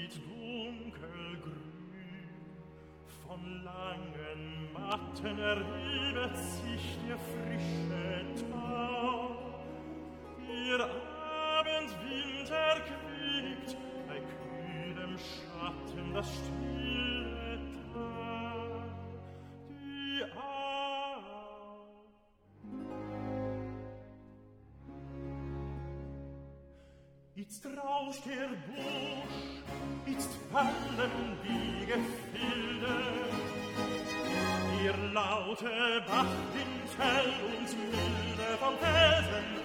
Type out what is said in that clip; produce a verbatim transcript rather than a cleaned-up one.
sieht dunkelgrün. Von langen Matten erhebet sich der frische Tau. Ihr Abendwind erquickt bei kühlem Schatten das stille Tal. Die Au. Itzt rauscht der Busch, itzt fallen die Gefilde. Der laute Bach winkt hell und milde vom Felsen